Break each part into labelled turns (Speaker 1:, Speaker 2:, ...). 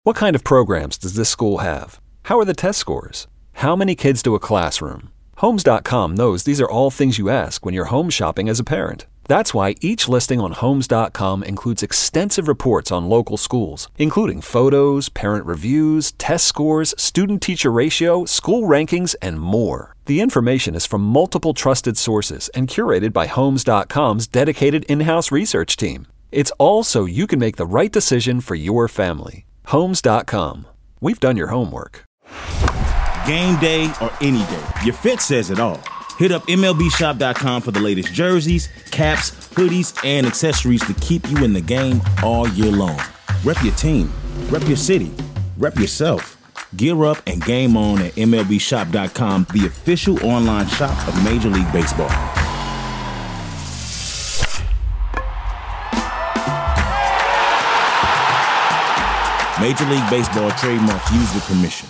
Speaker 1: What kind of programs does this school have? How are the test scores? How many kids do a classroom? Homes.com knows these are all things you ask when you're home shopping as a parent. That's why each listing on Homes.com includes extensive reports on local schools, including photos, parent reviews, test scores, student-teacher ratio, school rankings, and more. The information is from multiple trusted sources and curated by Homes.com's dedicated in-house research team. It's all so you can make the right decision for your family. Homes.com. We've done your homework.
Speaker 2: Game day or any day, your fit says it all. Hit up MLBshop.com for the latest jerseys, caps, hoodies, and accessories to keep you in the game all year long. Rep your team, rep your city, rep yourself. Gear up and game on at MLBshop.com, the official online shop of Major League Baseball. Major League Baseball trademarks used with permission.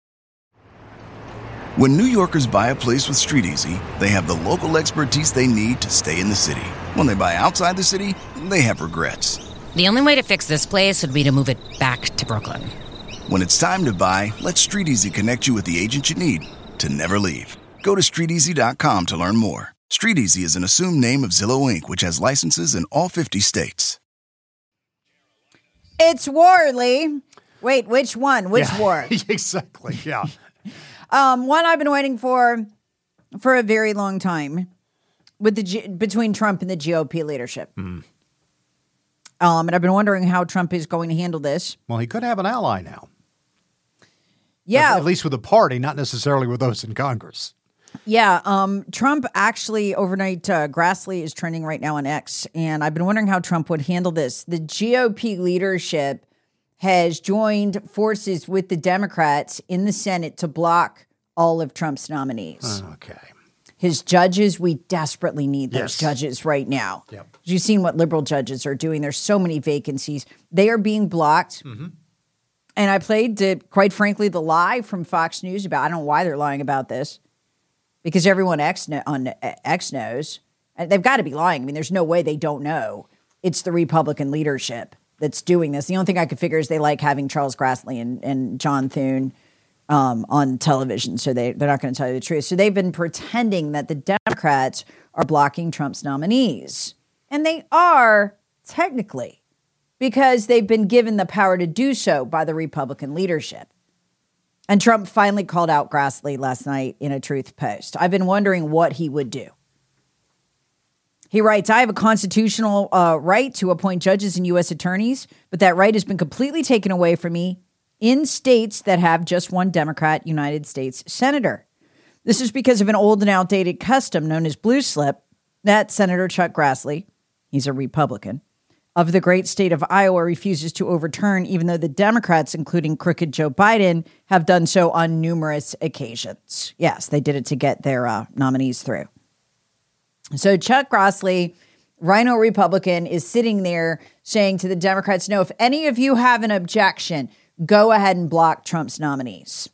Speaker 3: When New Yorkers buy a place with StreetEasy, they have the local expertise they need to stay in the city. When they buy outside the city, they have regrets.
Speaker 4: The only way to fix this place would be to move it back to Brooklyn.
Speaker 3: When it's time to buy, let StreetEasy connect you with the agent you need to never leave. Go to StreetEasy.com to learn more. StreetEasy is an assumed name of Zillow Inc., which has licenses in all 50 states.
Speaker 5: It's war, Lee. Wait, which one? Which war?
Speaker 6: Exactly, yeah.
Speaker 5: One I've been waiting for a very long time with between Trump and the GOP leadership. And I've been wondering how Trump is going to handle this.
Speaker 6: Well, he could have an ally now.
Speaker 5: Yeah.
Speaker 6: At least with the party, not necessarily with those in Congress.
Speaker 5: Yeah. Trump actually overnight, Grassley is trending right now on X. And I've been wondering how Trump would handle this. The GOP leadership has joined forces with the Democrats in the Senate to block all of Trump's nominees.
Speaker 6: Okay.
Speaker 5: His judges, we desperately need those judges right now.
Speaker 6: Yep.
Speaker 5: You've seen what liberal judges are doing. There's so many vacancies. They are being blocked. And I played, quite frankly, the lie from Fox News about, I don't know why they're lying about this, because everyone on X knows. And they've got to be lying. I mean, there's no way they don't know. It's the Republican leadership that's doing this. The only thing I could figure is they like having Charles Grassley and John Thune on television, so they're not going to tell you the truth. So they've been pretending that the Democrats are blocking Trump's nominees. And they are, technically, because they've been given the power to do so by the Republican leadership. And Trump finally called out Grassley last night in a Truth post. I've been wondering what he would do. He writes, I have a constitutional right to appoint judges and U.S. attorneys, but that right has been completely taken away from me in states that have just one Democrat United States senator. This is because of an old and outdated custom known as blue slip that Senator Chuck Grassley, he's a Republican, of the great state of Iowa refuses to overturn, even though the Democrats, including crooked Joe Biden, have done so on numerous occasions. Yes, they did it to get their nominees through. So Chuck Grassley, Rhino Republican, is sitting there saying to the Democrats, no, if any of you have an objection, go ahead and block Trump's nominees.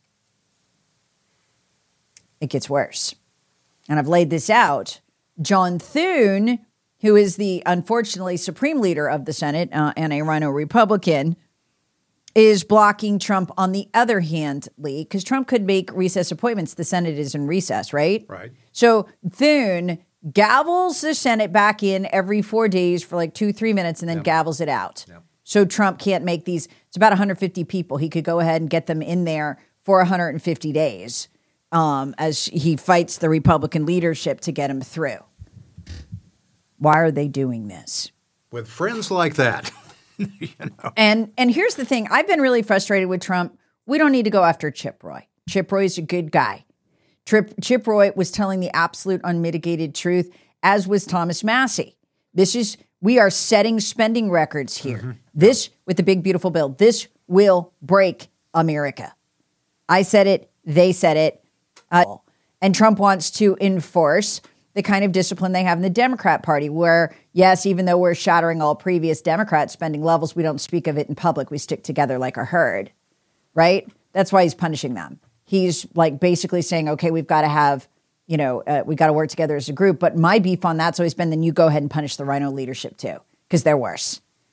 Speaker 5: It gets worse. And I've laid this out. John Thune, who is the, unfortunately, Supreme Leader of the Senate and a Rhino Republican, is blocking Trump on the other hand, Lee, because Trump could make recess appointments. The Senate is in recess, right?
Speaker 6: Right.
Speaker 5: So Thune gavels the Senate back in every 4 days for like 2-3 minutes and then gavels it out. Yep. So Trump can't make these. It's about 150 people. He could go ahead and get them in there for 150 days as he fights the Republican leadership to get him through. Why are they doing this?
Speaker 6: With friends like that. You know.
Speaker 5: And here's the thing. I've been really frustrated with Trump. We don't need to go after Chip Roy. Chip Roy is a good guy. Chip Roy was telling the absolute unmitigated truth, as was Thomas Massie. We are setting spending records here. This, with the big, beautiful bill, this will break America. I said it. They said it. And Trump wants to enforce the kind of discipline they have in the Democrat Party where, yes, even though we're shattering all previous Democrat spending levels, we don't speak of it in public. We stick together like a herd, right? That's why he's punishing them. He's like basically saying, okay, we've got to have, we got to work together as a group. But my beef on that's always been, then you go ahead and punish the Rhino leadership too, because they're worse.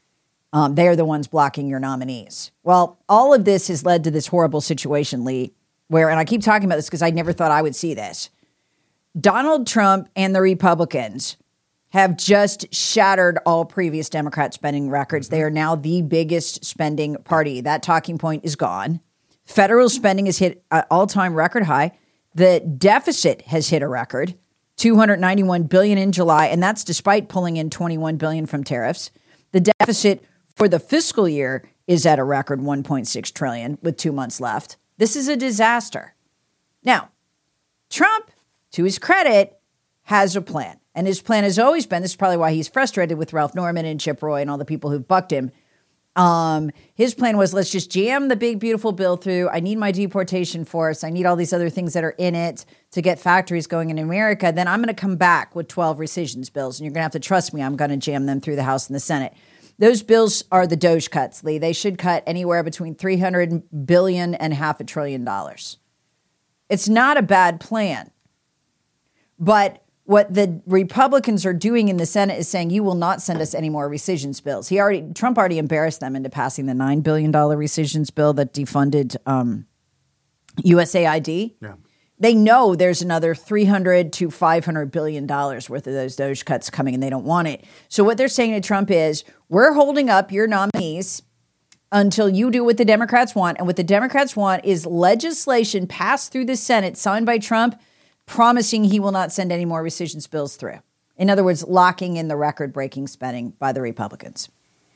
Speaker 5: They are the ones blocking your nominees. Well, all of this has led to this horrible situation, Lee, where, and I keep talking about this because I never thought I would see this. Donald Trump and the Republicans have just shattered all previous Democrat spending records. They are now the biggest spending party. That talking point is gone. Federal spending has hit an all-time record high. The deficit has hit a record, $291 billion in July, and that's despite pulling in $21 billion from tariffs. The deficit for the fiscal year is at a record $1.6 trillion with 2 months left. This is a disaster. Now, Trump, to his credit, has a plan. And his plan has always been, this is probably why he's frustrated with Ralph Norman and Chip Roy and all the people who've bucked him. His plan was, let's just jam the big, beautiful bill through. I need my deportation force. I need all these other things that are in it to get factories going in America. Then I'm going to come back with 12 rescissions bills. And you're going to have to trust me. I'm going to jam them through the House and the Senate. Those bills are the Doge cuts, Lee. They should cut anywhere between $300 billion and $500 billion. It's not a bad plan. But what the Republicans are doing in the Senate is saying, you will not send us any more rescissions bills. Trump already embarrassed them into passing the $9 billion rescissions bill that defunded USAID. Yeah. They know there's another $300 to $500 billion worth of those Doge cuts coming, and they don't want it. So what they're saying to Trump is, we're holding up your nominees until you do what the Democrats want. And what the Democrats want is legislation passed through the Senate, signed by Trump, promising he will not send any more rescissions bills through. In other words, locking in the record-breaking spending by the Republicans.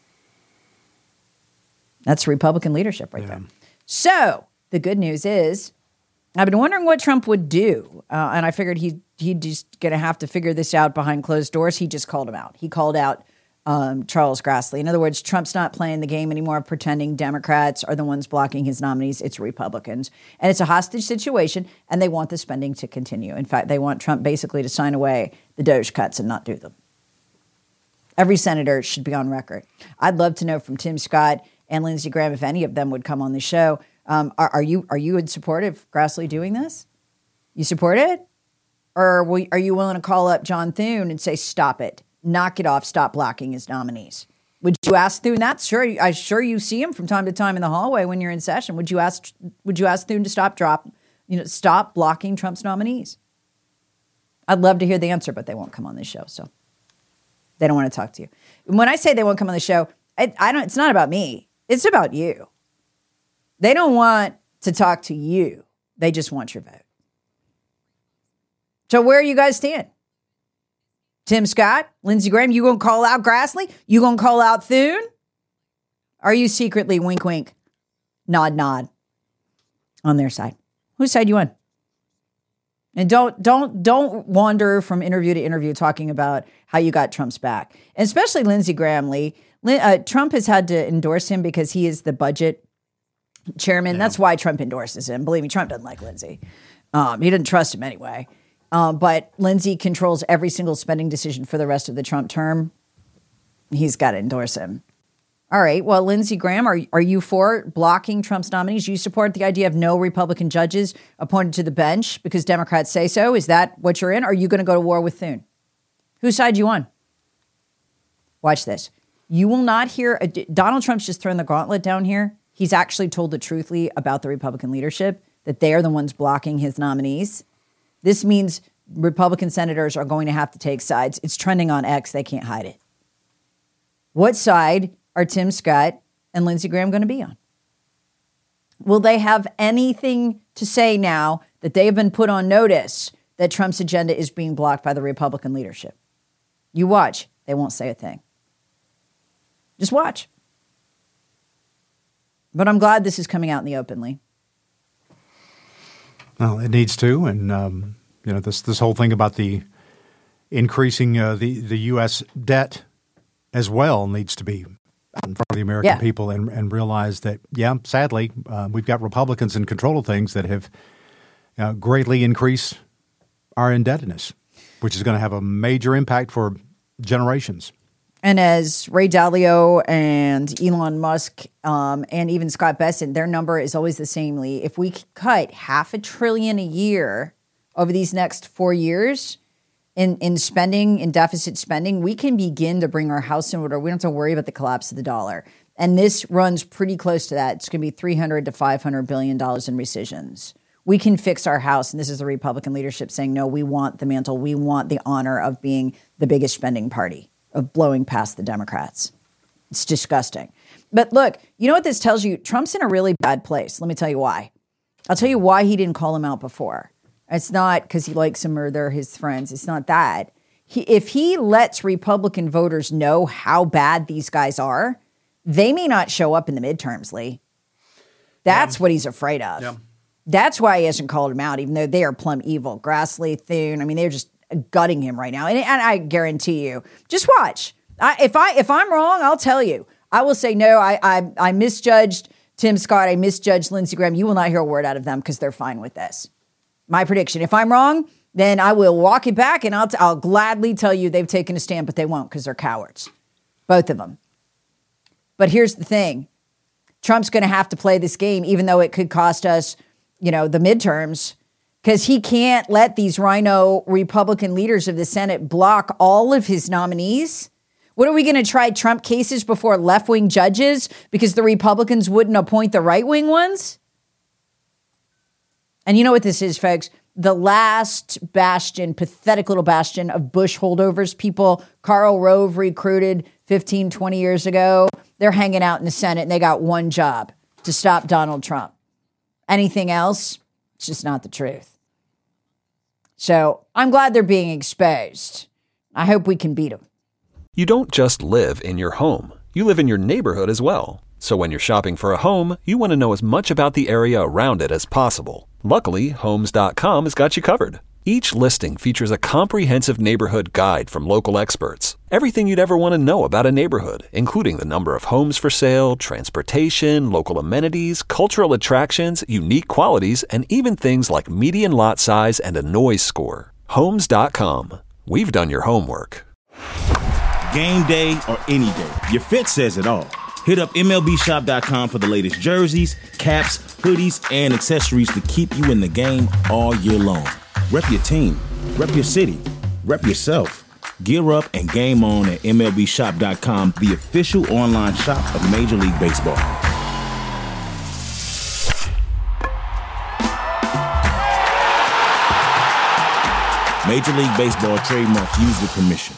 Speaker 5: That's Republican leadership right there. So the good news is, I've been wondering what Trump would do, and I figured he'd just going to have to figure this out behind closed doors. He just called him out. He called out Charles Grassley. In other words, Trump's not playing the game anymore of pretending Democrats are the ones blocking his nominees. It's Republicans. And it's a hostage situation, and they want the spending to continue. In fact, they want Trump basically to sign away the Doge cuts and not do them. Every senator should be on record. I'd love to know from Tim Scott and Lindsey Graham if any of them would come on the show. Are you in support of Grassley doing this? You support it? Or are you willing to call up John Thune and say, stop it, knock it off, stop blocking his nominees? Would you ask Thune that? Sure, I'm sure you see him from time to time in the hallway when you're in session. Would you ask Thune to stop blocking Trump's nominees? I'd love to hear the answer, but they won't come on this show, so they don't want to talk to you. When I say they won't come on the show, it's not about me. It's about you. They don't want to talk to you. They just want your vote. So where you guys stand? Tim Scott, Lindsey Graham, you going to call out Grassley? You going to call out Thune? Are you secretly wink, wink, nod, nod on their side? Whose side you on? And don't wander from interview to interview talking about how you got Trump's back. And especially Lindsey Graham, Lee. Trump has had to endorse him because he is the budget chairman. Yeah. That's why Trump endorses him. Believe me, Trump doesn't like Lindsey. He didn't trust him anyway. But Lindsey controls every single spending decision for the rest of the Trump term. He's got to endorse him. All right. Well, Lindsey Graham, are you for blocking Trump's nominees? You support the idea of no Republican judges appointed to the bench because Democrats say so? Is that what you're in? Or are you going to go to war with Thune? Whose side you on? Watch this. You will not hear Donald Trump's just thrown the gauntlet down here. He's actually told the truth, Lee, about the Republican leadership, that they are the ones blocking his nominees. This means Republican senators are going to have to take sides. It's trending on X. They can't hide it. What side are Tim Scott and Lindsey Graham going to be on? Will they have anything to say now that they have been put on notice that Trump's agenda is being blocked by the Republican leadership? You watch. They won't say a thing. Just watch. But I'm glad this is coming out in the openly.
Speaker 6: Well, it needs to, and this whole thing about the increasing the U.S. debt as well needs to be out in front of the American people and realize that, sadly, we've got Republicans in control of things that have greatly increased our indebtedness, which is going to have a major impact for generations.
Speaker 5: And as Ray Dalio and Elon Musk and even Scott Bessent, their number is always the same, Lee. If we cut $500 billion a year over these next 4 years, in spending, in deficit spending, we can begin to bring our house in order. We don't have to worry about the collapse of the dollar. And this runs pretty close to that. It's going to be $300 to $500 billion in rescissions. We can fix our house. And this is the Republican leadership saying, no, we want the mantle. We want the honor of being the biggest spending party, of blowing past the Democrats. It's disgusting. But look, you know what this tells you? Trump's in a really bad place. Let me tell you why. I'll tell you why he didn't call him out before. It's not because he likes him or they're his friends. It's not that. If he lets Republican voters know how bad these guys are, they may not show up in the midterms, Lee. That's what he's afraid of. Yeah. That's why he hasn't called him out, even though they are plumb evil. Grassley, Thune, I mean, they're just gutting him right now. And I guarantee you, just watch. If I'm wrong, I'll tell you. I will say, no, I misjudged Tim Scott. I misjudged Lindsey Graham. You will not hear a word out of them because they're fine with this. My prediction. If I'm wrong, then I will walk it back and I'll gladly tell you they've taken a stand, but they won't because they're cowards. Both of them. But here's the thing. Trump's going to have to play this game, even though it could cost us, the midterms, because he can't let these rhino Republican leaders of the Senate block all of his nominees. What are we going to try Trump cases before left-wing judges because the Republicans wouldn't appoint the right-wing ones? And you know what this is, folks? The last bastion, pathetic little bastion of Bush holdovers, people Karl Rove recruited 15, 20 years ago. They're hanging out in the Senate and they got one job: to stop Donald Trump. Anything else, it's just not the truth. So I'm glad they're being exposed. I hope we can beat them.
Speaker 1: You don't just live in your home. You live in your neighborhood as well. So when you're shopping for a home, you want to know as much about the area around it as possible. Luckily, Homes.com has got you covered. Each listing features a comprehensive neighborhood guide from local experts. Everything you'd ever want to know about a neighborhood, including the number of homes for sale, transportation, local amenities, cultural attractions, unique qualities, and even things like median lot size and a noise score. Homes.com. We've done your homework.
Speaker 2: Game day or any day, your fit says it all. Hit up MLBshop.com for the latest jerseys, caps, hoodies, and accessories to keep you in the game all year long. Rep your team, rep your city, rep yourself. Gear up and game on at MLBshop.com, the official online shop of Major League Baseball. Major League Baseball trademarks used with permission.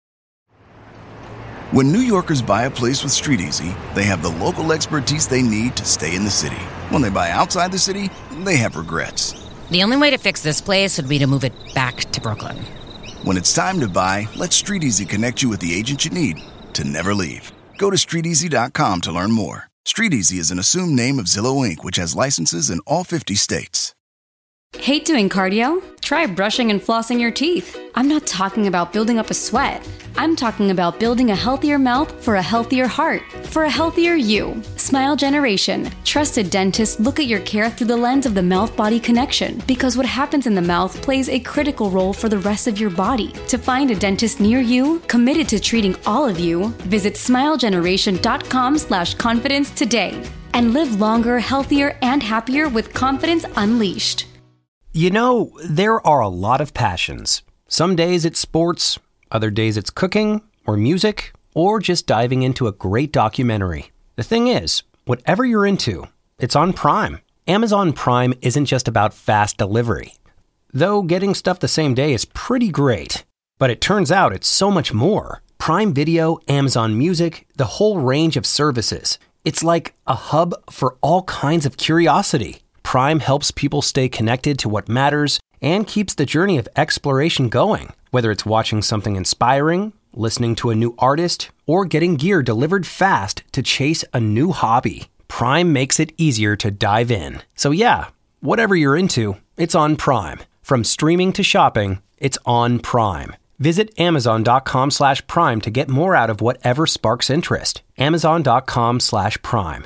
Speaker 3: When New Yorkers buy a place with StreetEasy, they have the local expertise they need to stay in the city. When they buy outside the city, they have regrets.
Speaker 4: The only way to fix this place would be to move it back to Brooklyn.
Speaker 3: When it's time to buy, let StreetEasy connect you with the agent you need to never leave. Go to StreetEasy.com to learn more. StreetEasy is an assumed name of Zillow Inc., which has licenses in all 50 states.
Speaker 7: Hate doing cardio? Try brushing and flossing your teeth. I'm not talking about building up a sweat. I'm talking about building a healthier mouth for a healthier heart, for a healthier you. Smile Generation. Trusted dentists look at your care through the lens of the mouth-body connection, because what happens in the mouth plays a critical role for the rest of your body. To find a dentist near you, committed to treating all of you, visit smilegeneration.com/confidence today and live longer, healthier, and happier with confidence unleashed.
Speaker 8: You know, there are a lot of passions. Some days it's sports, other days it's cooking, or music, or just diving into a great documentary. The thing is, whatever you're into, it's on Prime. Amazon Prime isn't just about fast delivery. Though getting stuff the same day is pretty great. But it turns out it's so much more. Prime Video, Amazon Music, the whole range of services. It's like a hub for all kinds of curiosity. Prime helps people stay connected to what matters and keeps the journey of exploration going. Whether it's watching something inspiring, listening to a new artist, or getting gear delivered fast to chase a new hobby, Prime makes it easier to dive in. So yeah, whatever you're into, it's on Prime. From streaming to shopping, it's on Prime. Visit Amazon.com/Prime to get more out of whatever sparks interest. Amazon.com/Prime.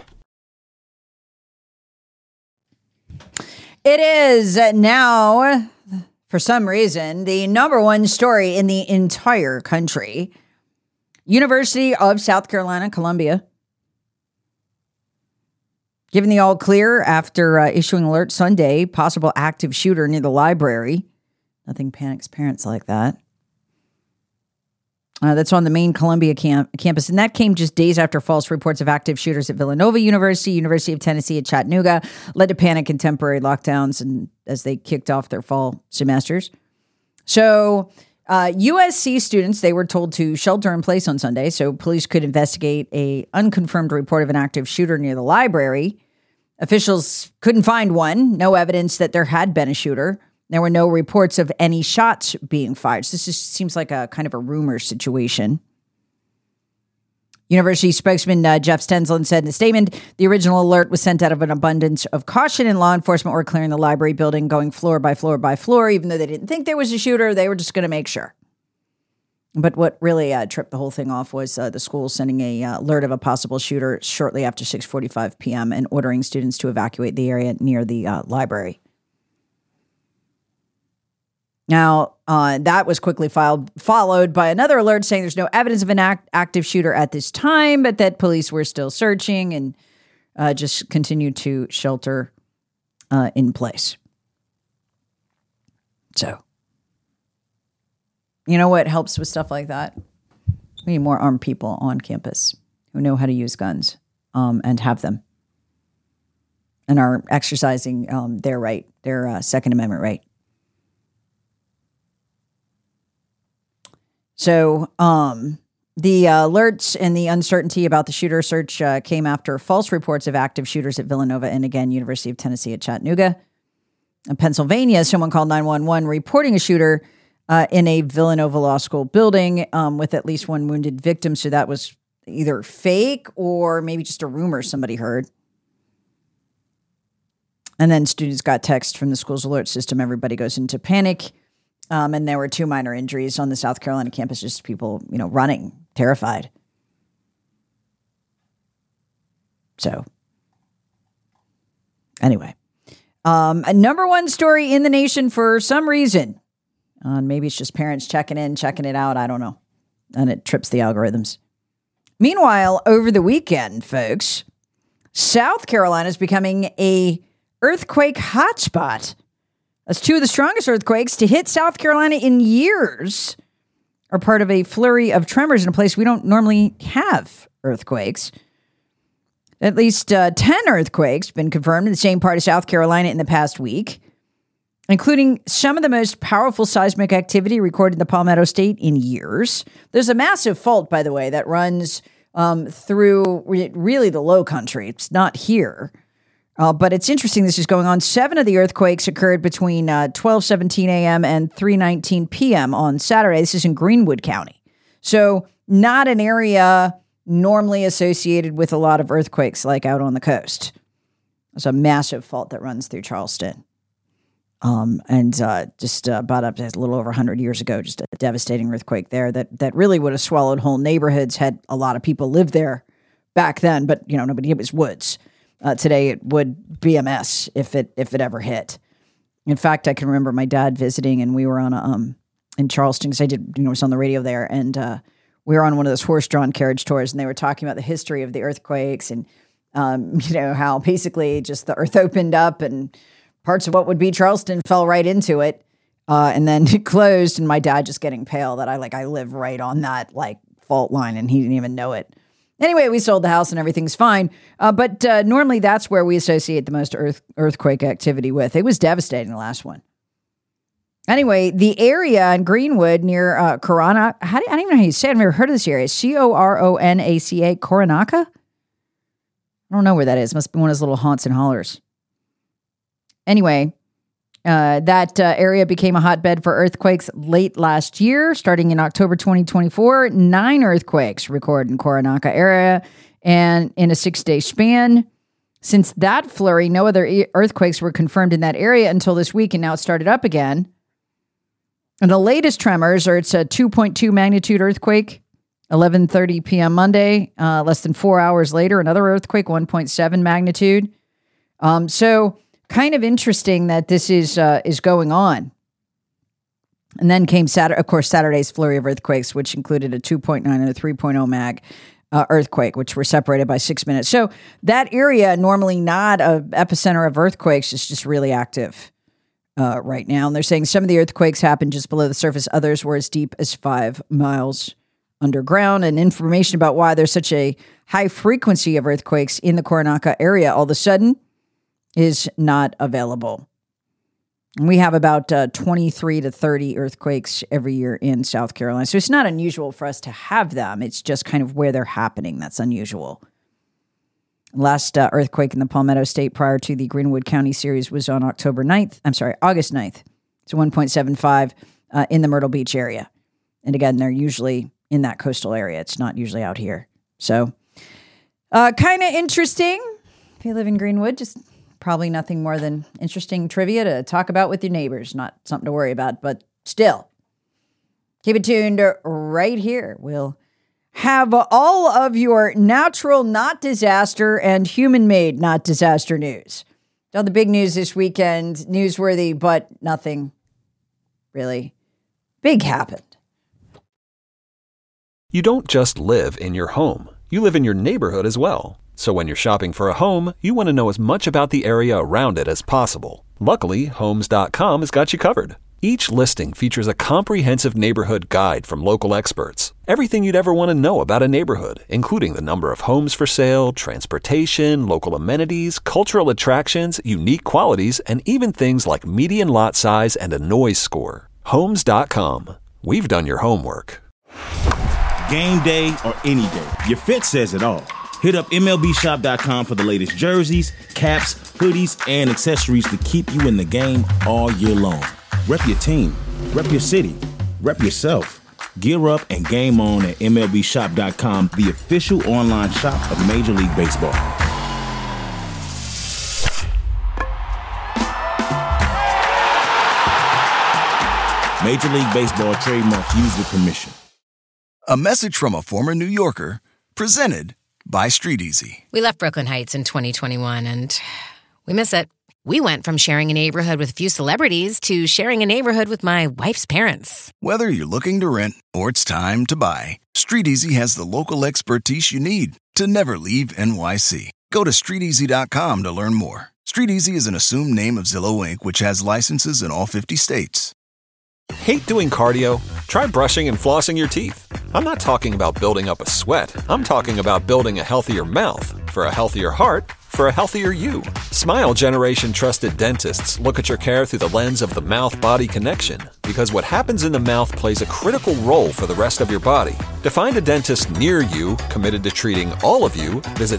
Speaker 5: It is now, for some reason, the number one story in the entire country. University of South Carolina, Columbia, given the all clear after issuing alert Sunday, possible active shooter near the library. Nothing panics parents like that. That's on the main Columbia campus. And that came just days after false reports of active shooters at Villanova University, University of Tennessee at Chattanooga, led to panic and temporary lockdowns and as they kicked off their fall semesters. So USC students, they were told to shelter in place on Sunday so police could investigate a unconfirmed report of an active shooter near the library. Officials couldn't find one, no evidence that there had been a shooter. There were no reports of any shots being fired. So this just seems like a kind of a rumor situation. University spokesman Jeff Stensland said in a statement, the original alert was sent out of an abundance of caution, and law enforcement were clearing the library building, going floor by floor by floor. Even though they didn't think there was a shooter, they were just going to make sure. But what really tripped the whole thing off was the school sending a alert of a possible shooter shortly after 6:45 p.m. and ordering students to evacuate the area near the library. Now, that was quickly followed by another alert saying there's no evidence of an active shooter at this time, but that police were still searching and just continued to shelter in place. So, you know what helps with stuff like that? We need more armed people on campus who know how to use guns and have them and are exercising their right, their Second Amendment right. So the alerts and the uncertainty about the shooter search came after false reports of active shooters at Villanova and, again, University of Tennessee at Chattanooga. In Pennsylvania, someone called 911 reporting a shooter in a Villanova Law School building with at least one wounded victim. So that was either fake or maybe just a rumor somebody heard. And then students got text from the school's alert system. Everybody goes into panic. And there were 2 minor injuries on the South Carolina campus, just people, running, terrified. So, anyway, a number one story in the nation for some reason. Maybe it's just parents checking it out. I don't know. And it trips the algorithms. Meanwhile, over the weekend, folks, South Carolina is becoming a earthquake hotspot. As 2 of the strongest earthquakes to hit South Carolina in years are part of a flurry of tremors in a place we don't normally have earthquakes. At least 10 earthquakes been confirmed in the same part of South Carolina in the past week, including some of the most powerful seismic activity recorded in the Palmetto State in years. There's a massive fault, by the way, that runs through really the low country. It's not here. But it's interesting this is going on. 7 of the earthquakes occurred between 12:17 a.m. and 3:19 p.m. on Saturday. This is in Greenwood County. So not an area normally associated with a lot of earthquakes like out on the coast. There's a massive fault that runs through Charleston. Just about up to a little over 100 years ago, just a devastating earthquake there that really would have swallowed whole neighborhoods had a lot of people lived there back then. But, nobody, it was woods. Today it would be a mess if it ever hit. In fact, I can remember my dad visiting, and we were on in Charleston because I did was on the radio there, and we were on one of those horse-drawn carriage tours, and they were talking about the history of the earthquakes and how basically just the earth opened up and parts of what would be Charleston fell right into it, and then it closed. And my dad just getting pale that I live right on that fault line, and he didn't even know it. Anyway, we sold the house and everything's fine. But normally that's where we associate the most earthquake activity with. It was devastating, the last one. Anyway, the area in Greenwood near Coronacca, I don't even know how you say it. I've never heard of this area. Coronaca, Coronacca? I don't know where that is. It must be one of those little haunts and hollers. Anyway, that area became a hotbed for earthquakes late last year. Starting in October 2024, 9 earthquakes recorded in Coronacca area and in a 6-day span. Since that flurry, no other earthquakes were confirmed in that area until this week, and now it started up again. And the latest tremors it's a 2.2 magnitude earthquake, 11:30 p.m. Monday. Less than 4 hours later, another earthquake, 1.7 magnitude. So kind of interesting that this is going on. And then came Saturday's flurry of earthquakes, which included a 2.9 and a 3.0 mag earthquake, which were separated by 6 minutes. So that area, normally not an epicenter of earthquakes, is just really active right now. And they're saying some of the earthquakes happened just below the surface. Others were as deep as 5 miles underground, and information about why there's such a high frequency of earthquakes in the Coronado area all of a sudden is not available. And we have about 23 to 30 earthquakes every year in South Carolina. So it's not unusual for us to have them. It's just kind of where they're happening that's unusual. Last earthquake in the Palmetto State prior to the Greenwood County series was on August 9th. It's 1.75 in the Myrtle Beach area. And again, they're usually in that coastal area. It's not usually out here. So kind of interesting. If you live in Greenwood, just probably nothing more than interesting trivia to talk about with your neighbors. Not something to worry about, but still. Keep it tuned right here. We'll have all of your natural, not disaster, and human-made, not disaster news. All the big news this weekend, newsworthy, but nothing really big happened.
Speaker 1: You don't just live in your home. You live in your neighborhood as well. So when you're shopping for a home, you want to know as much about the area around it as possible. Luckily, Homes.com has got you covered. Each listing features a comprehensive neighborhood guide from local experts. Everything you'd ever want to know about a neighborhood, including the number of homes for sale, transportation, local amenities, cultural attractions, unique qualities, and even things like median lot size and a noise score. Homes.com. We've done your homework.
Speaker 2: Game day or any day, your fit says it all. Hit up MLBshop.com for the latest jerseys, caps, hoodies, and accessories to keep you in the game all year long. Rep your team, rep your city, rep yourself. Gear up and game on at MLBshop.com, the official online shop of Major League Baseball. Major League Baseball trademark used with permission.
Speaker 3: A message from a former New Yorker, presented by StreetEasy.
Speaker 4: We left Brooklyn Heights in 2021 and we miss it. We went from sharing a neighborhood with a few celebrities to sharing a neighborhood with my wife's parents.
Speaker 3: Whether you're looking to rent or it's time to buy, StreetEasy has the local expertise you need to never leave NYC. Go to StreetEasy.com to learn more. StreetEasy is an assumed name of Zillow Inc., which has licenses in all 50 states.
Speaker 1: Hate doing cardio? Try brushing and flossing your teeth. I'm not talking about building up a sweat. I'm talking about building a healthier mouth for a healthier heart for a healthier you. Smile Generation trusted dentists look at your care through the lens of the mouth-body connection, because what happens in the mouth plays a critical role for the rest of your body. To find a dentist near you committed to treating all of you, visit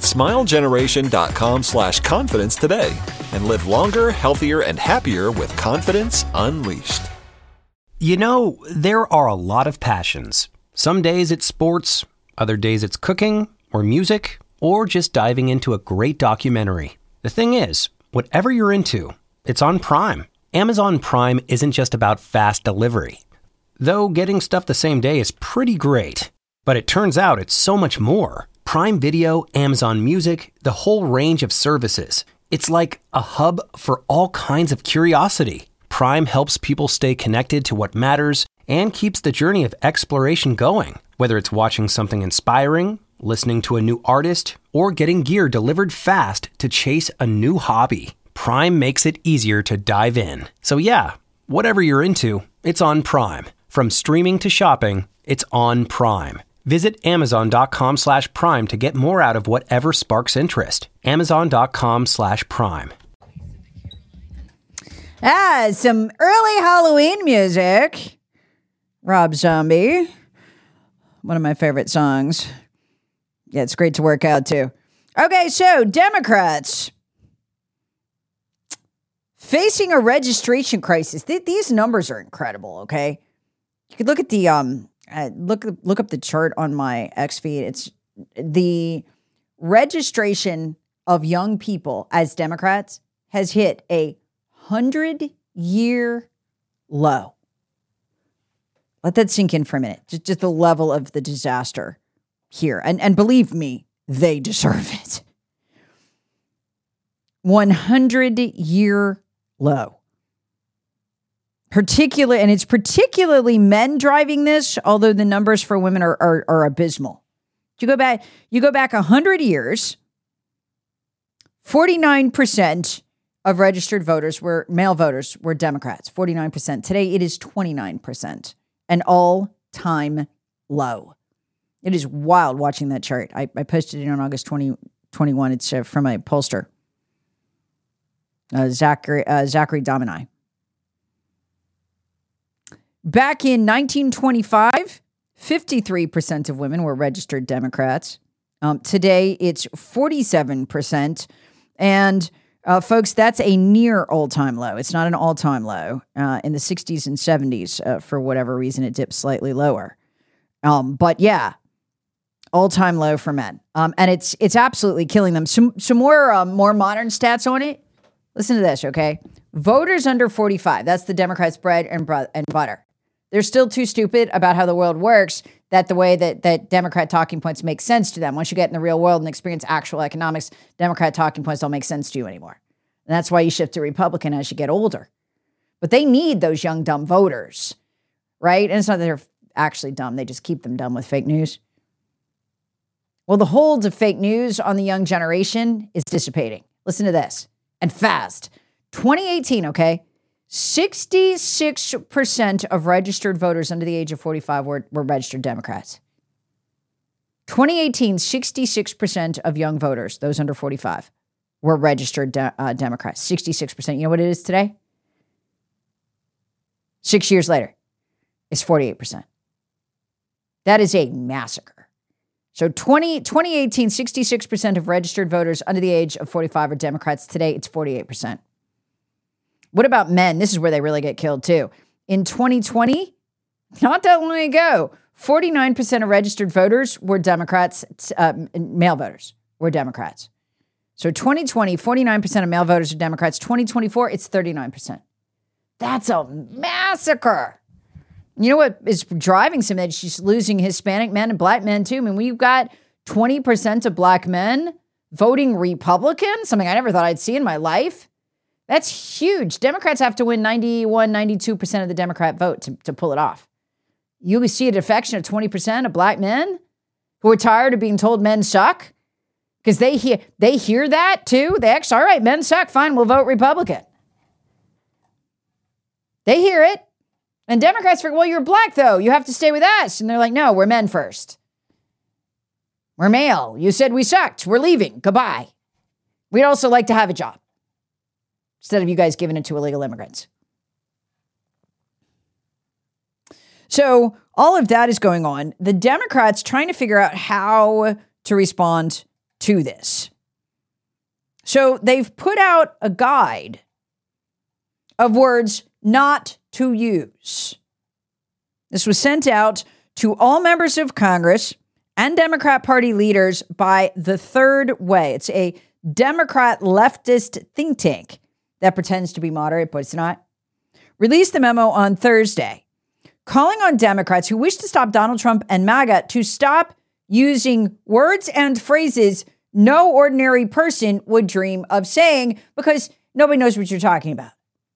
Speaker 1: smilegeneration.com/confidence today and live longer, healthier, and happier with confidence unleashed.
Speaker 8: You know, there are a lot of passions. Some days it's sports, other days it's cooking or music, or just diving into a great documentary. The thing is, whatever you're into, it's on Prime. Amazon Prime isn't just about fast delivery. Though getting stuff the same day is pretty great. But it turns out it's so much more. Prime Video, Amazon Music, the whole range of services. It's like a hub for all kinds of curiosity. Prime helps people stay connected to what matters and keeps the journey of exploration going. Whether it's watching something inspiring, listening to a new artist, or getting gear delivered fast to chase a new hobby, Prime makes it easier to dive in. So yeah, whatever you're into, it's on Prime. From streaming to shopping, it's on Prime. Visit Amazon.com/Prime to get more out of whatever sparks interest. Amazon.com/Prime.
Speaker 5: Some early Halloween music. Rob Zombie. One of my favorite songs. Yeah, it's great to work out too. Okay, so Democrats facing a registration crisis. These numbers are incredible, okay? You could look at the look up the chart on my X feed. It's the registration of young people as Democrats has hit a 100-year low. Let that sink in for a minute. Just the level of the disaster here. And believe me, they deserve it. 100-year low. And it's particularly men driving this, although the numbers for women are abysmal. You go back 100 years, 49% of registered voters male voters were Democrats, 49%. Today it is 29%, an all-time low. It is wild watching that chart. I posted it on August 2021. It's from a pollster, Zachary Domini. Back in 1925, 53% of women were registered Democrats. Today, it's 47%. And folks, that's a near all-time low. It's not an all-time low. In the 60s and 70s, for whatever reason, it dipped slightly lower. But yeah, all-time low for men. And it's absolutely killing them. Some more modern stats on it. Listen to this, okay? Voters under 45, that's the Democrats' bread and butter. They're still too stupid about how the world works that the way that Democrat talking points make sense to them. Once you get in the real world and experience actual economics, Democrat talking points don't make sense to you anymore. And that's why you shift to Republican as you get older. But they need those young, dumb voters, right? And it's not that they're actually dumb. They just keep them dumb with fake news. Well, the hold of fake news on the young generation is dissipating. Listen to this. And fast. 2018, okay? 66% of registered voters under the age of 45 were registered Democrats. 2018, 66% of young voters, those under 45, were registered Democrats. 66%. You know what it is today? 6 years later, it's 48%. That is a massacre. So 2018, 66% of registered voters under the age of 45 are Democrats. Today, it's 48%. What about men? This is where they really get killed too. In 2020, not that long ago, 49% of registered voters were Democrats, male voters were Democrats. So 2020, 49% of male voters are Democrats. 2024, it's 39%. That's a massacre. You know what is driving some of that? She's losing Hispanic men and black men too. I mean, we've got 20% of black men voting Republican, something I never thought I'd see in my life. That's huge. Democrats have to win 91, 92% of the Democrat vote to pull it off. You see a defection of 20% of black men who are tired of being told men suck because they hear that too. They actually, all right, men suck. Fine, we'll vote Republican. They hear it. And Democrats figure, well, you're black though. You have to stay with us. And they're like, no, we're men first. We're male. You said we sucked. We're leaving. Goodbye. We'd also like to have a job, instead of you guys giving it to illegal immigrants. So all of that is going on. The Democrats trying to figure out how to respond to this. So they've put out a guide of words not to use. This was sent out to all members of Congress and Democrat Party leaders by The Third Way. It's a Democrat leftist think tank that pretends to be moderate, but it's not. Released the memo on Thursday, calling on Democrats who wish to stop Donald Trump and MAGA to stop using words and phrases no ordinary person would dream of saying because nobody knows what you're talking about.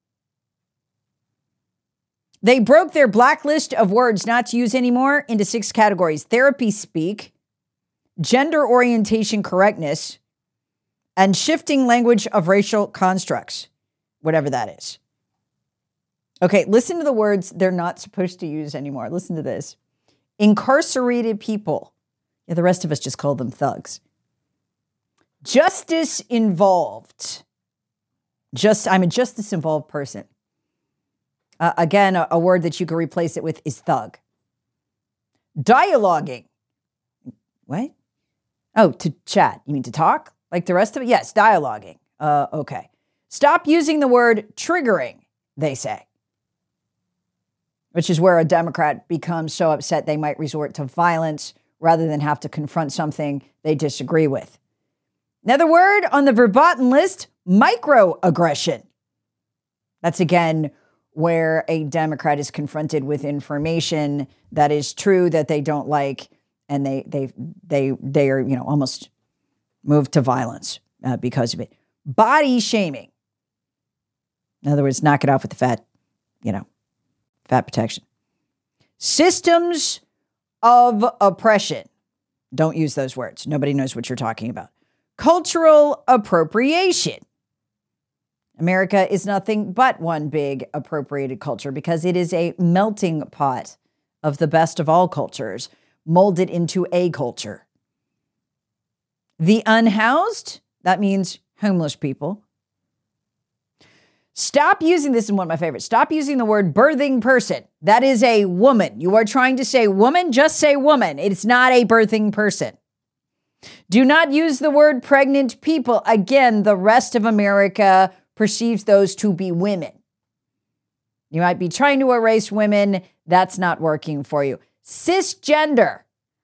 Speaker 5: They broke their blacklist of words not to use anymore into 6 categories: therapy speak, gender orientation correctness, and shifting language of racial constructs, whatever that is. Okay, listen to the words they're not supposed to use anymore. Listen to this. Incarcerated people. Yeah, the rest of us just call them thugs. Justice involved. I'm a justice involved person. Again, a word that you can replace it with is thug. Dialoguing. What? Oh, to chat. You mean to talk? Like the rest of it? Yes, dialoguing. Okay. Stop using the word triggering, they say. Which is where a Democrat becomes so upset they might resort to violence rather than have to confront something they disagree with. Another word on the verboten list, microaggression. That's again where a Democrat is confronted with information that is true that they don't like, and they are, almost moved to violence because of it. Body shaming. In other words, knock it off with the fat protection. Systems of oppression. Don't use those words. Nobody knows what you're talking about. Cultural appropriation. America is nothing but one big appropriated culture because it is a melting pot of the best of all cultures. molded into a culture. The unhoused, that means homeless people. Stop using, this is one of my favorites, stop using the word birthing person. That is a woman. You are trying to say woman, just say woman. It's not a birthing person. Do not use the word pregnant people. Again, the rest of America perceives those to be women. You might be trying to erase women. That's not working for you. Cisgender,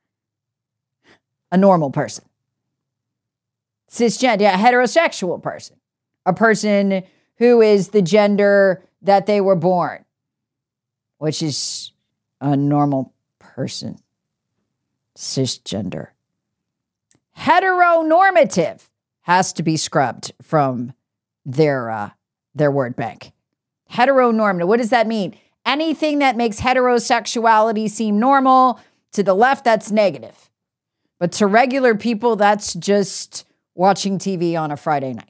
Speaker 5: a normal person. Cisgender, a heterosexual person. A person who is the gender that they were born, which is a normal person. Cisgender. Heteronormative has to be scrubbed from their word bank. Heteronormative, what does that mean? Anything that makes heterosexuality seem normal, to the left, that's negative. But to regular people, that's just watching TV on a Friday night.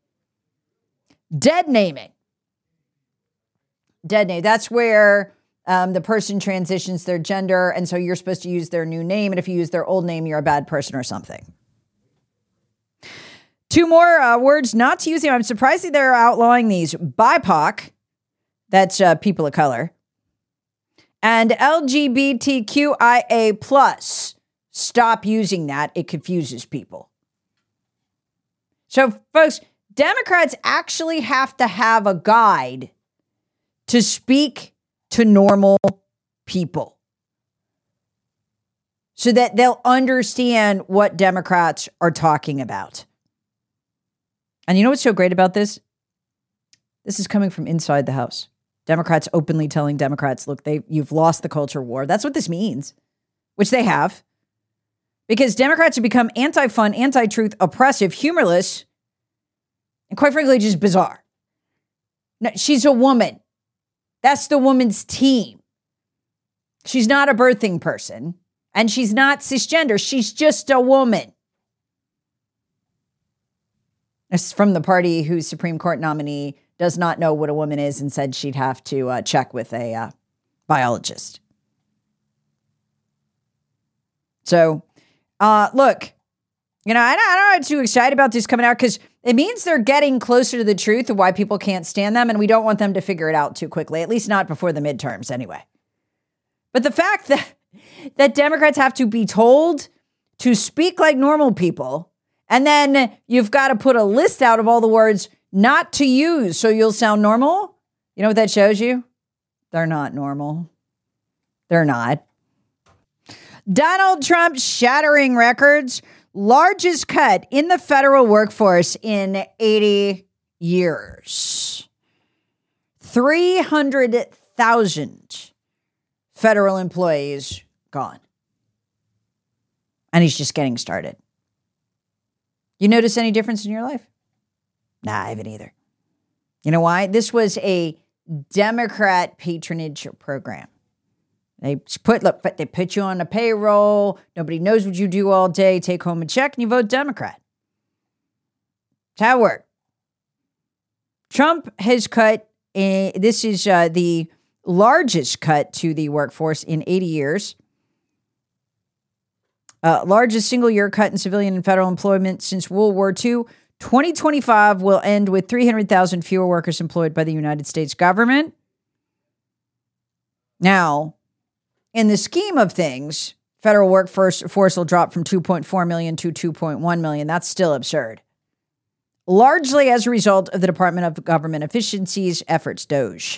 Speaker 5: Dead naming. Dead name, that's where the person transitions their gender, and so you're supposed to use their new name, and if you use their old name, you're a bad person or something. Two more words not to use here. I'm surprised that they're outlawing these. BIPOC, that's people of color, and LGBTQIA+. Stop using that. It confuses people. So, folks, Democrats actually have to have a guide to speak to normal people so that they'll understand what Democrats are talking about. And you know what's so great about this? This is coming from inside the House. Democrats openly telling Democrats, look, you've lost the culture war. That's what this means, which they have. Because Democrats have become anti-fun, anti-truth, oppressive, humorless, and quite frankly, just bizarre. No, she's a woman. That's the woman's team. She's not a birthing person, and she's not cisgender. She's just a woman. It's from the party whose Supreme Court nominee does not know what a woman is and said she'd have to check with a biologist. So, look, I'm not too excited about this coming out because it means they're getting closer to the truth of why people can't stand them, and we don't want them to figure it out too quickly, at least not before the midterms anyway. But the fact that Democrats have to be told to speak like normal people, and then you've got to put a list out of all the words not to use so you'll sound normal, you know what that shows you? They're not normal. They're not. Donald Trump shattering records. Largest cut in the federal workforce in 80 years. 300,000 federal employees gone. And he's just getting started. You notice any difference in your life? Nah, I haven't either. You know why? This was a Democrat patronage program. They put you on a payroll. Nobody knows what you do all day. Take home a check and you vote Democrat. That's how it worked. Trump has cut, this is the largest cut to the workforce in 80 years. Largest single year cut in civilian and federal employment since World War II. 2025 will end with 300,000 fewer workers employed by the United States government. Now, in the scheme of things, federal workforce will drop from 2.4 million to 2.1 million. That's still absurd. Largely as a result of the Department of Government Efficiency's efforts, DOGE.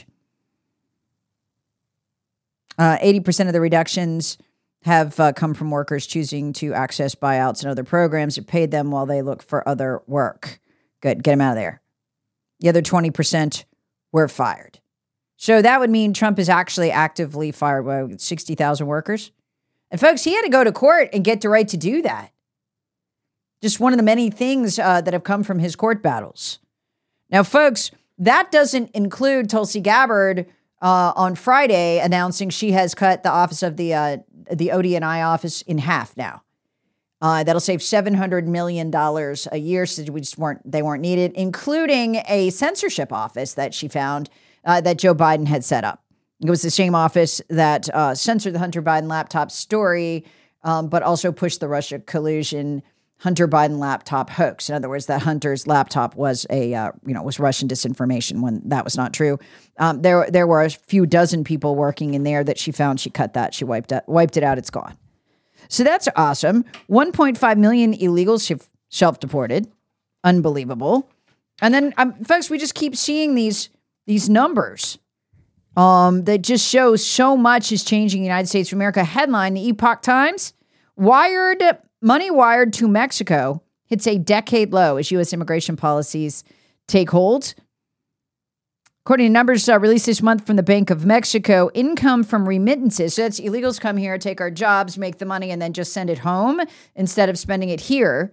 Speaker 5: 80% of the reductions have come from workers choosing to access buyouts and other programs that paid them while they look for other work. Good, get them out of there. The other 20% were fired. So that would mean Trump is actually actively fired 60,000 workers. And folks, he had to go to court and get the right to do that. Just one of the many things that have come from his court battles. Now, folks, that doesn't include Tulsi Gabbard on Friday announcing she has cut the office of the ODNI office in half now. That'll save $700 million a year since they weren't needed, including a censorship office that she found that Joe Biden had set up. It was the same office that censored the Hunter Biden laptop story, but also pushed the Russia collusion Hunter Biden laptop hoax. In other words, that Hunter's laptop was was Russian disinformation when that was not true. There were a few dozen people working in there that she found. She cut that. She wiped it out. It's gone. So that's awesome. 1.5 million illegals self-deported. Unbelievable. And then, folks, we just keep seeing these numbers that just show so much is changing in the United States of America. Headline, the Epoch Times, money wired to Mexico hits a decade low as U.S. immigration policies take hold. According to numbers released this month from the Bank of Mexico, income from remittances, so that's illegals come here, take our jobs, make the money, and then just send it home instead of spending it here.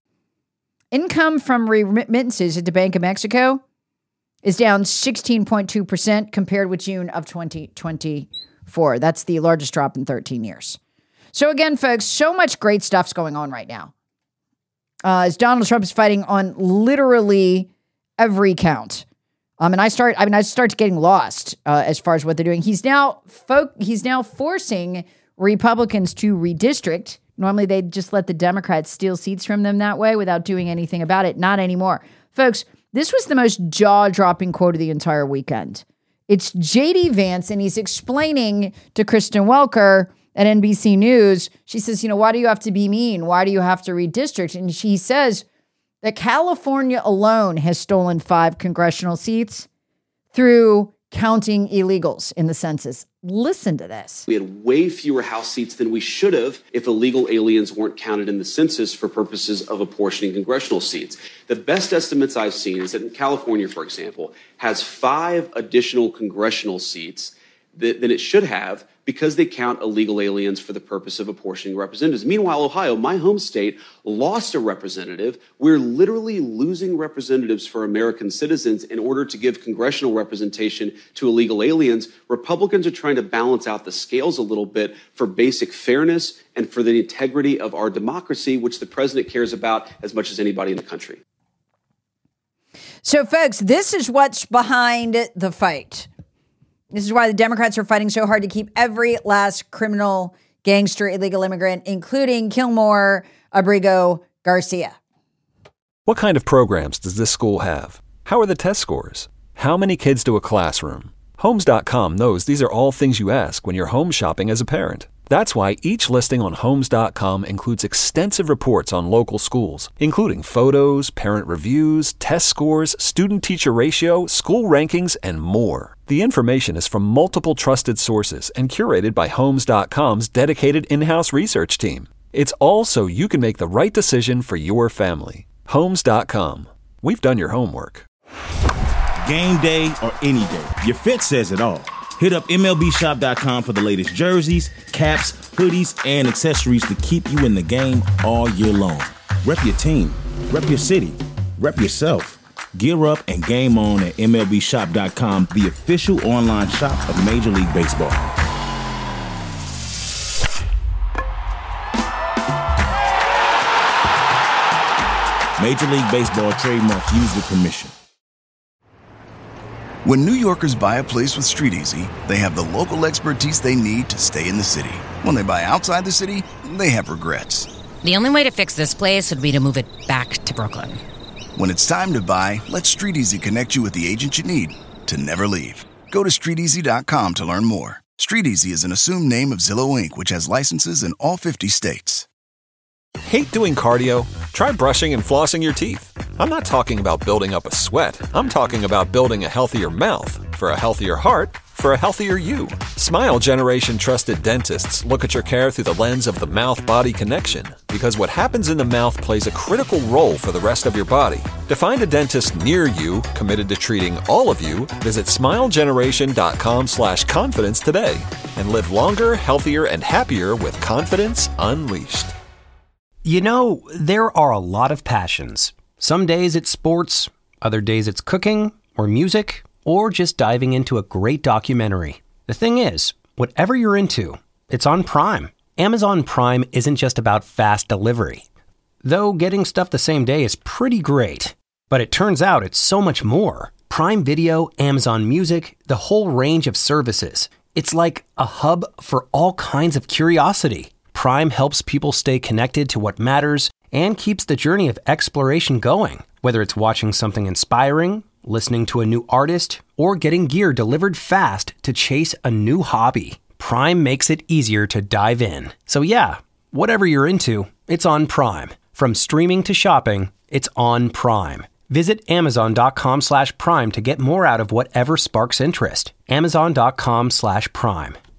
Speaker 5: Income from remittances at the Bank of Mexico is down 16.2% compared with June of 2024. That's the largest drop in 13 years. So again, folks, so much great stuff's going on right now. As Donald Trump is fighting on literally every count. And I start getting lost as far as what they're doing. He's now forcing Republicans to redistrict. Normally, they'd just let the Democrats steal seats from them that way without doing anything about it. Not anymore. Folks, this was the most jaw-dropping quote of the entire weekend. It's J.D. Vance, and he's explaining to Kristen Welker at NBC News. She says, why do you have to be mean? Why do you have to redistrict? And she says that California alone has stolen 5 congressional seats through counting illegals in the census. Listen to this.
Speaker 9: We had way fewer House seats than we should have if illegal aliens weren't counted in the census for purposes of apportioning congressional seats. The best estimates I've seen is that in California, for example, has 5 additional congressional seats than it should have because they count illegal aliens for the purpose of apportioning representatives. Meanwhile, Ohio, my home state, lost a representative. We're literally losing representatives for American citizens in order to give congressional representation to illegal aliens. Republicans are trying to balance out the scales a little bit for basic fairness and for the integrity of our democracy, which the president cares about as much as anybody in the country.
Speaker 5: So, folks, this is what's behind the fight. This is why the Democrats are fighting so hard to keep every last criminal, gangster, illegal immigrant, including Kilmore, Abrigo, Garcia.
Speaker 1: What kind of programs does this school have? How are the test scores? How many kids do a classroom? Homes.com knows these are all things you ask when you're home shopping as a parent. That's why each listing on Homes.com includes extensive reports on local schools, including photos, parent reviews, test scores, student-teacher ratio, school rankings, and more. The information is from multiple trusted sources and curated by Homes.com's dedicated in-house research team. It's all so you can make the right decision for your family. Homes.com. We've done your homework.
Speaker 2: Game day or any day, your fit says it all. Hit up MLBshop.com for the latest jerseys, caps, hoodies, and accessories to keep you in the game all year long. Rep your team, rep your city, rep yourself. Gear up and game on at MLBshop.com, the official online shop of Major League Baseball. Major League Baseball trademarks used with permission.
Speaker 3: When New Yorkers buy a place with StreetEasy, they have the local expertise they need to stay in the city. When they buy outside the city, they have regrets.
Speaker 4: The only way to fix this place would be to move it back to Brooklyn.
Speaker 3: When it's time to buy, let StreetEasy connect you with the agent you need to never leave. Go to StreetEasy.com to learn more. StreetEasy is an assumed name of Zillow Inc., which has licenses in all 50 states.
Speaker 1: Hate doing cardio? Try brushing and flossing your teeth. I'm not talking about building up a sweat. I'm talking about building a healthier mouth. For a healthier heart, for a healthier you. Smile Generation trusted dentists look at your care through the lens of the mouth-body connection, because what happens in the mouth plays a critical role for the rest of your body. To find a dentist near you committed to treating all of you, visit smilegeneration.com/confidence today and live longer, healthier, and happier with confidence unleashed.
Speaker 8: You know, there are a lot of passions. Some days it's sports, other days it's cooking or music, or just diving into a great documentary. The thing is, whatever you're into, it's on Prime. Amazon Prime isn't just about fast delivery. Though getting stuff the same day is pretty great, but it turns out it's so much more. Prime Video, Amazon Music, the whole range of services. It's like a hub for all kinds of curiosity. Prime helps people stay connected to what matters and keeps the journey of exploration going, whether it's watching something inspiring, listening to a new artist, or getting gear delivered fast to chase a new hobby. Prime makes it easier to dive in. So yeah, whatever you're into, it's on Prime. From streaming to shopping, it's on Prime. Visit Amazon.com/Prime to get more out of whatever sparks interest. Amazon.com/Prime.